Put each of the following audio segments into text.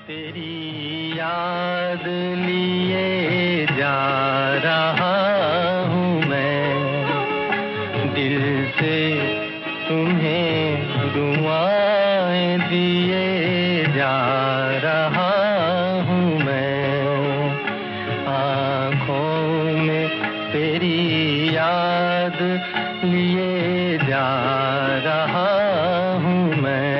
तेरी याद लिए जा रहा हूँ मैं, दिल से तुम्हें दुआएं दिए जा रहा हूँ मैं। आँखों में तेरी याद लिए जा रहा हूँ मैं।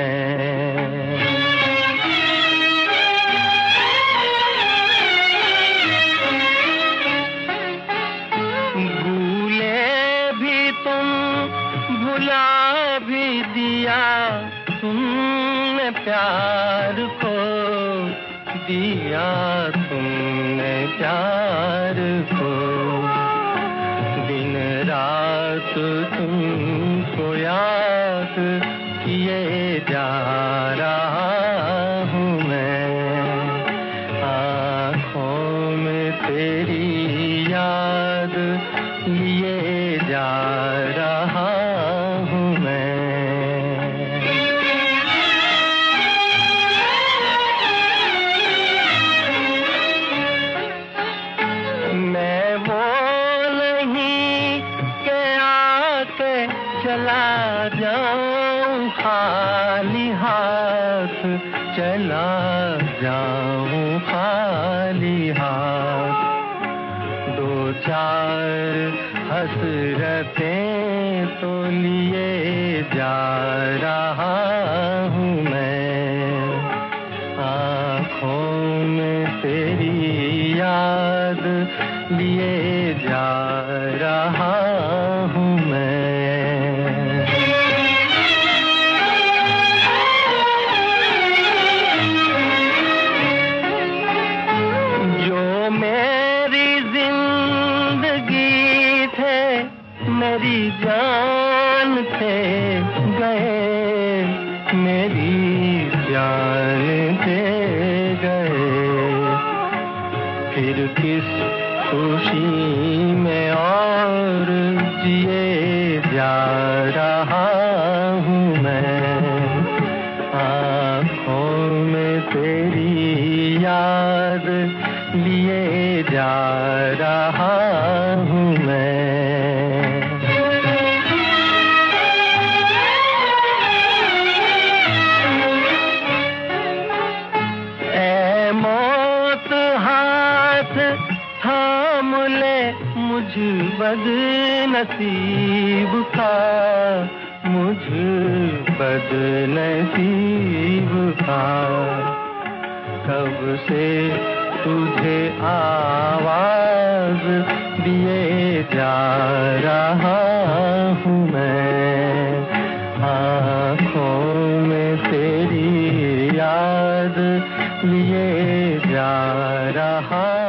भुला भी दिया तुमने प्यार को, दिया तुमने प्यार को। दिन रात तुमको याद किए जा रहा हूँ मैं। आँखों में तेरी याद लिए जा रहा हूँ मैं। मैं वो नहीं कि आके चला जाऊँ खाली हाथ, चला जाऊँ खाली हाथ। दो चार हसरतें तो लिए जा रहा हूँ मैं। आँखों में तेरी याद लिए जा रहा हूँ मैं। जो मेरी जिंदगी थे, मेरी जान थे, गए मेरी जान दे गए। फिर किस खुशी में और जिए जा रहा हूँ मैं। आँखों में तेरी याद लिए जा रहा हूँ मैं। ऐ मौत हाथ थाम ले मुझ बदनसीब का, मुझ बदनसीब का। कब से तुझे आवाज दिए जा रहा हूँ मैं। आँखों में तेरी याद लिए जा रहा